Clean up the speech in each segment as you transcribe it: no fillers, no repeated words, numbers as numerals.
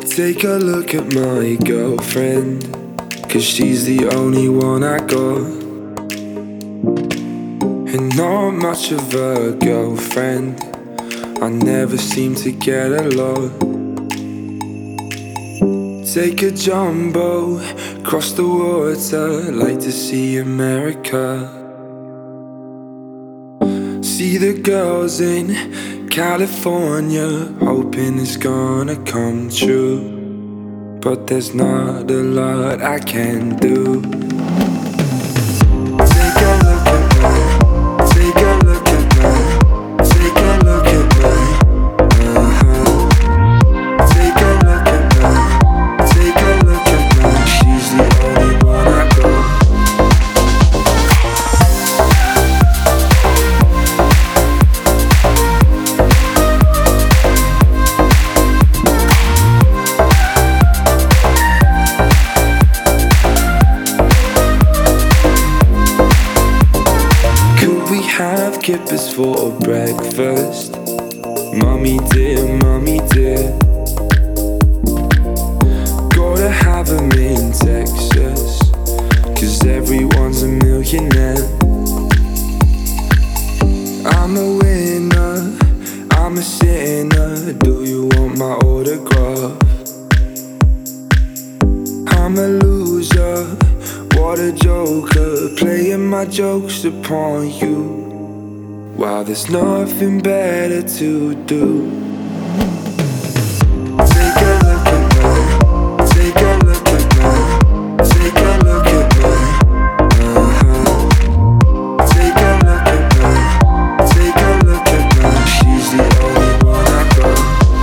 Take a look at my girlfriend, 'cause she's the only one I got. And not much of a girlfriend, I never seem to get a lot. Take a jumbo, cross the water, like to see America. See the girls in California, hoping it's gonna come true. But there's not a lot I can do. Take a look at me, take a look at me, take a look at me. Take a look at me, take a look at me. She's the only one I got. Have kippers for breakfast. Mommy dear. Gotta have them in Texas, 'cause everyone's a millionaire. I'm a winner, I'm a sinner. Do you want my autograph? I'm a loser, what a joker, playing my jokes upon you. Wow, there's nothing better to do. Take a look at me, take a look at me, take a look at me. Take a look at me, take a look at me. She's the only one I got.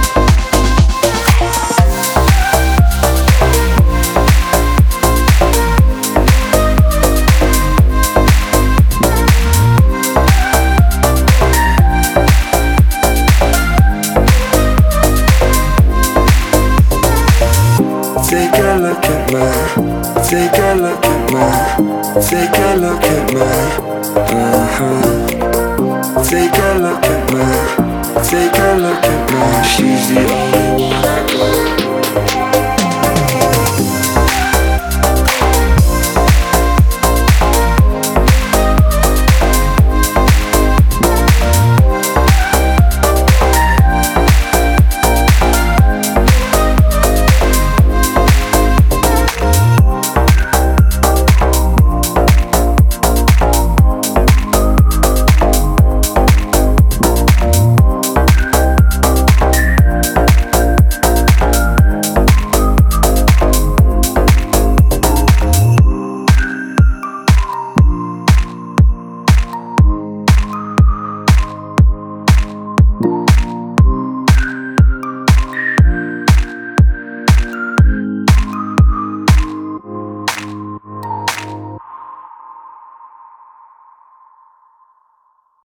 Take a look at me, take a look at me, take a look at me. Take a look at me, take a